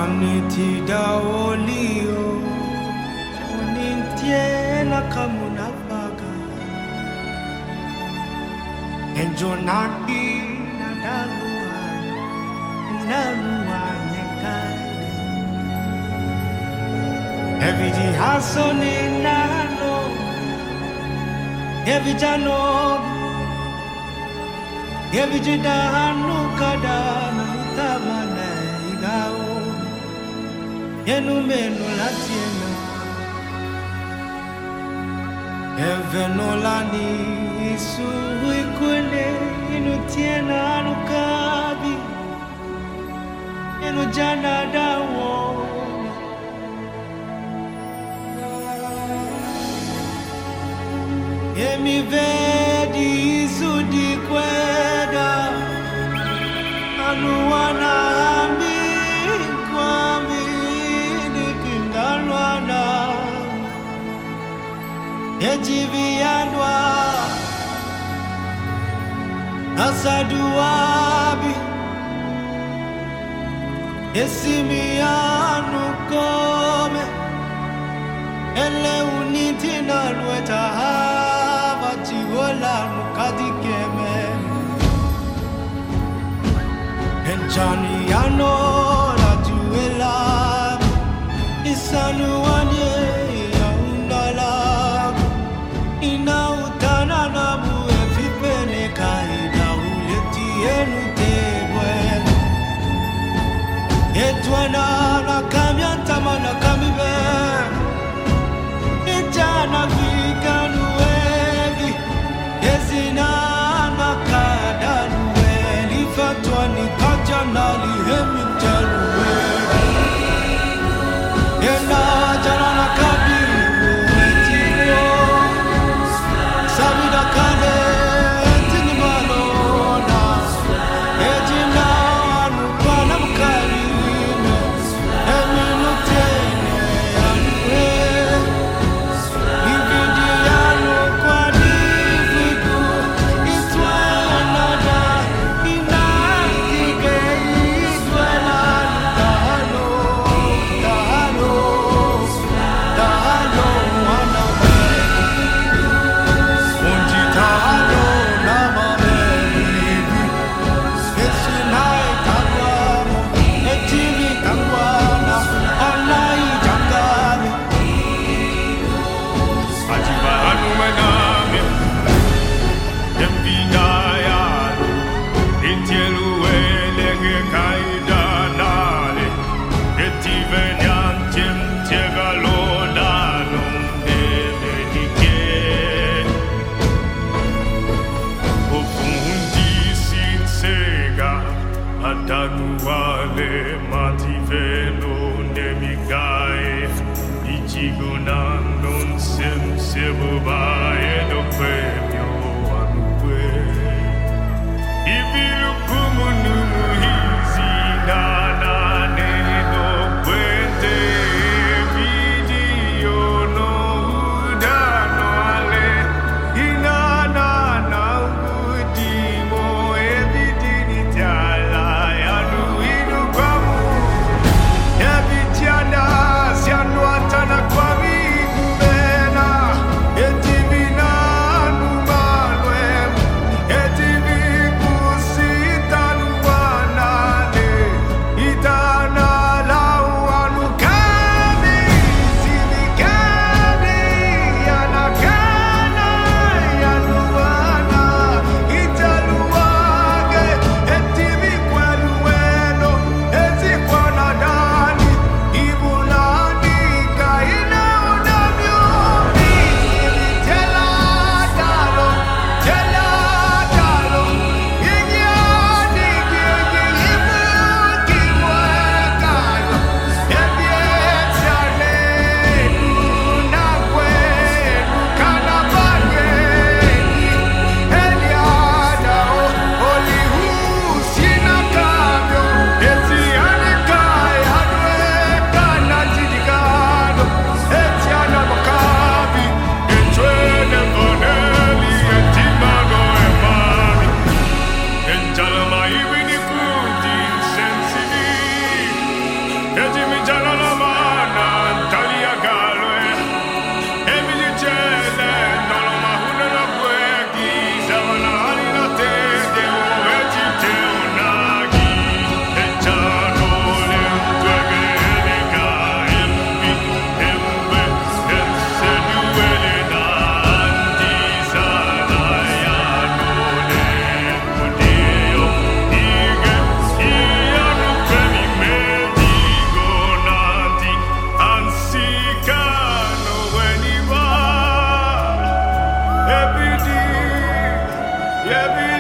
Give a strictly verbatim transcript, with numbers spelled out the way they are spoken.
Aniti daolio Unintiela kamunafaga Enjonaki nadaluan Naluan nekaide Eviji hasoni nano Evijano Eviji dahanu kadana Utamane igao Yenu menu latiena Evenolani isu ikwene Inutiena anukabi Inu jana dawo Yemi vedi isu di kweda Anuwana ami kwami Nikingalwana Yejivianwa Nasaduabi Esimianu kome Ele unitina lueta hava Chigola nukadikeme Enjani ano la juela Isanu anye ya undala Ina utana na muwe vipene kaida uleti enu tebwe Etwana na kamya tamana kamibe Ijana vikanu egi Ezina na kadaluwe Lifatwa ni kajana lihemi jaluwe Yena jana na kabiru etiro Sabida kale etini malona Ejina anupana mkarime Eminu tene anue Ibidi anu kwa dividu Itwe nada inakike Itwe nanu tahano Tahano Tahano waname Unji tahano namamebi Esinai tangwamo Etivi tangwana Anai jangami Ajiba anumename Yemvidayalo Intieluelege kaidanale Etivenyantem tiegalonano Evedike Ofundi sinsega Adanuale mativelo nemigae Ichiguna non sem sebubae no premio anue Ivilu kumunumu hizi nana neno puente Video no udano ale Inana na udimo Evidini tala Anu inu kwamu Yeah,